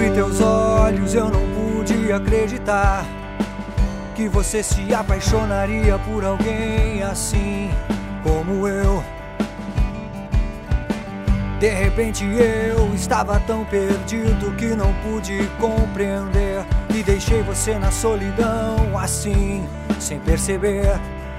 vi teus olhos, eu não pude acreditar que você se apaixonaria por alguém assim como eu. De repente eu estava tão perdido que não pude compreender e deixei você na solidão assim, sem perceber.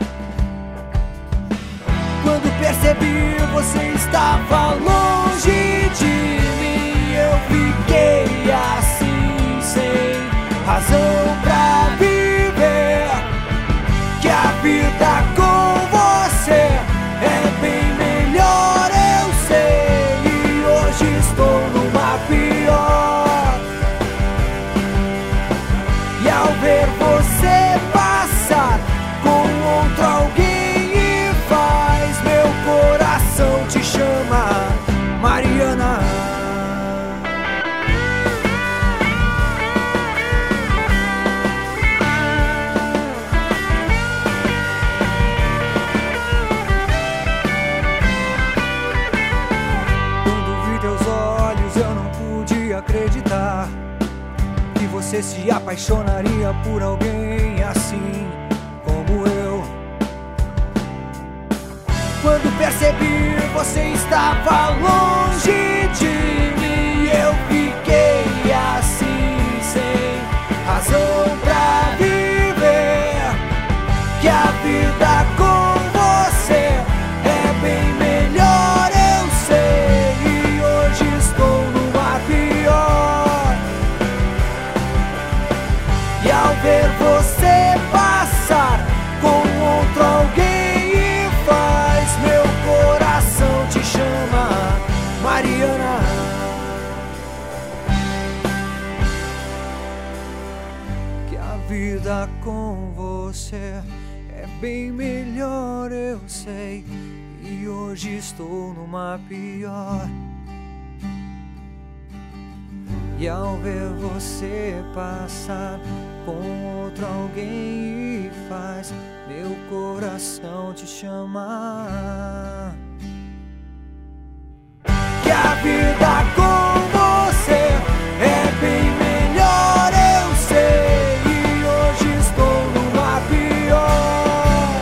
Quando percebi, você estava longe de mim. Eu fiquei assim, sem razão pra viver. Que a vida com você é bem melhor, eu sei. E hoje estou numa pior. E ao ver você passar com outro alguém, meu coração te chama, Mariana. Quando vi teus olhos, eu não pude acreditar que você se apaixonaria por alguém assim como eu. Quando percebi, você estava longe de mim. Eu fiquei assim, sem razão pra viver. Que a vida com você é bem melhor, eu sei. E hoje estou numa pior. E ao ver você passar com outro alguém, meu coração te chama, Mariana. Que a vida com você é bem melhor, eu sei. E hoje estou numa pior. E ao ver você passar com outro alguém, faz meu coração te chamar. Que a vida com você é bem melhor, eu sei. E hoje estou numa pior.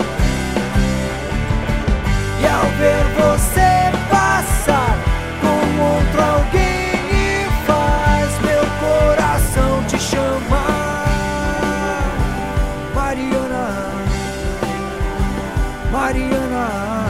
E ao ver você passar com outro alguém, faz meu coração te chamar, Mariana. Mariana.